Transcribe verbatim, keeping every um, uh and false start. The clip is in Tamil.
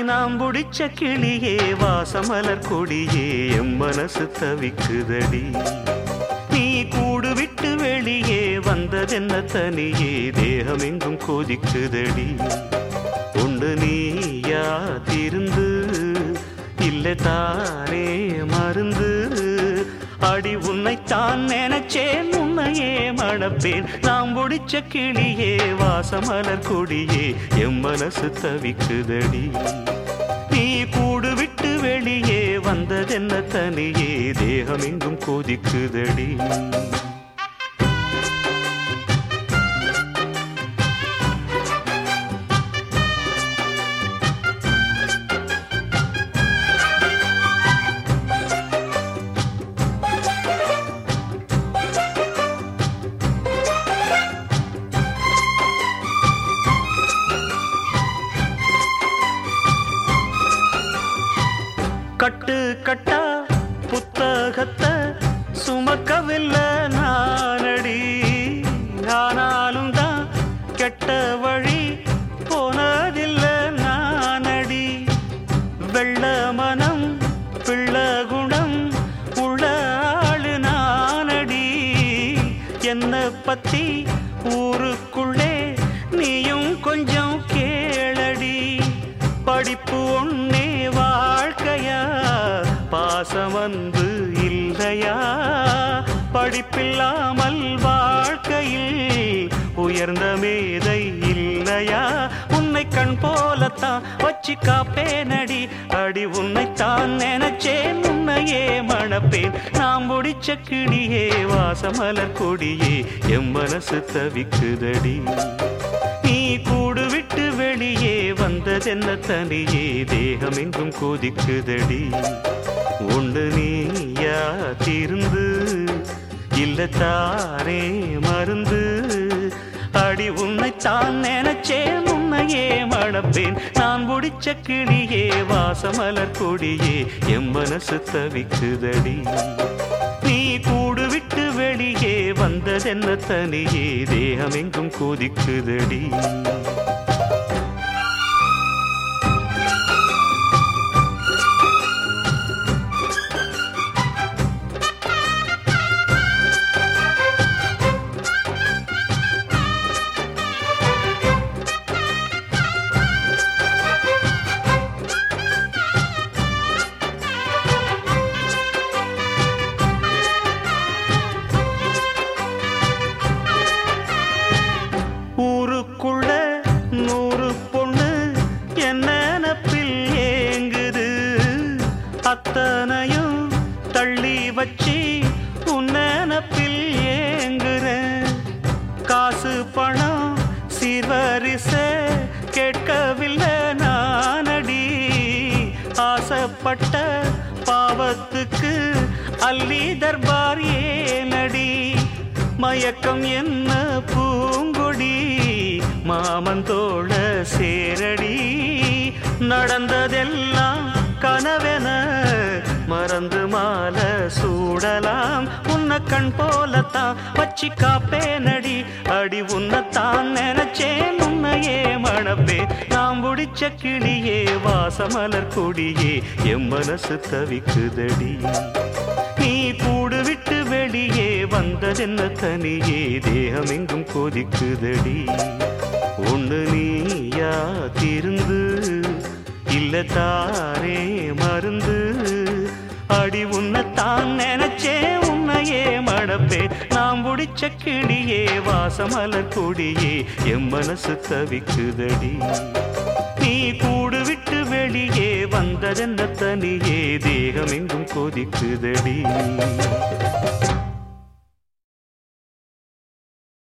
நாம் புடிச்ச கிளியே வாசமலர் கொடியே எம் மனசு தவிக்குதடி. நீ கூடு விட்டு வெளியே வந்ததென்ன தனியே தேகம் எங்கும் கொதிக்குதடி. ஒன்று நீயா திருந்து இல்லை தானே மருந்து. அடி உன்னைத்தான் நினைச்சேன் உன்னையே மணப்பேன். நாம் புடிச்ச கிளியே வாசமலர் கொடியே எம் மனசு தவிக்குதடி. நீ கூடு விட்டு வெளியே வந்ததென்ன தனியே தேகம் எங்கும் கொதிக்குதடி. கட்டு கட்டா புத்தகத்தை சுமக்கவில்லை நானடி. ஆனாலும் தான் கெட்ட வழி போனதில்லை நானடி. வெள்ள மனம் பிள்ள குணம் உள்ள ஆளு நானடி. என்னை பத்தி ஊருக்குள்ளே நீயும் கொஞ்சம் கேளடி. படிப்பு ஒன்னே வாழ்க்கையா பாசம் வந்து இல்லையா. படிப்பில்லாமல் வாழ்க்கையில் உயர்ந்த மேதை இல்லையா. உன்னை கண் போலத்தான் வச்சு காப்பேனடி. அடி உன்னைத்தான் நினைச்சேன் உன்னையே மணப்பேன். நாம் முடிச்ச கிளியே வாசமலர் கொடியே எம் மனசு தவிக்குதடி. நீ கூடு விட்டு வெளியே வந்ததென்ன தனியே தேகம் எங்கும் கொதிக்குதடி. ஒன்று நீயா திருந்து இல்ல தானே மருந்து. அடி உன்னைத்தான் நினைச்சேன் உன்னையே மணப்பேன். நான் புடிச்ச கிளியே வாசமலர் கொடியே எம் மனசு தவிக்குதடி. நீ கூடு விட்டு வெளியே வந்ததென்ன தனியே தேகம் எங்கும் கொதிக்குதடி. ஊருக்குள்ள நூறு பொண்ணு என்ன நினப்பில் ஏங்குது. அத்தனையும் தள்ளி வச்சு உன் நினப்பில் ஏங்குற. காசு பணம் சீர்வரிச கேட்கவில்லை நானடி. ஆசைப்பட்ட பாவத்துக்கு அள்ளி தர்பார் ஏனடி. மயக்கம் என்ன பூங்கொடி மாமந்தோள சேரடி. நடந்ததெல்லாம் கனவென மறந்து மாலை சூடலாம். உன்னை கண் போலத்தான் வச்சு காப்பேனடி. அடி உன்னைத்தான் நினைச்சேன் உன்னையே மணப்பேன். நாம் புடிச்ச கிளியே வாசமலர் கொடியே எம் மனசு தவிக்குதடி. நீ கூடு விட்டு வெளியே வந்ததென்ன தனியே தேகம் எங்கும் கொதிக்குதடி. ஒன்று நீயா திருந்து இல்ல தானே மருந்து. அடி உன்னைத்தான் நினைச்சேன் உன்னையே மணப்பேன். நாம் புடிச்ச கிளியே வாசமலர் கொடியே எம் மனசு தவிக்குதடி. நீ கூடு விட்டு வெளியே வந்ததென்ன தனியே தேகம் எங்கும் கொதிக்குதடி.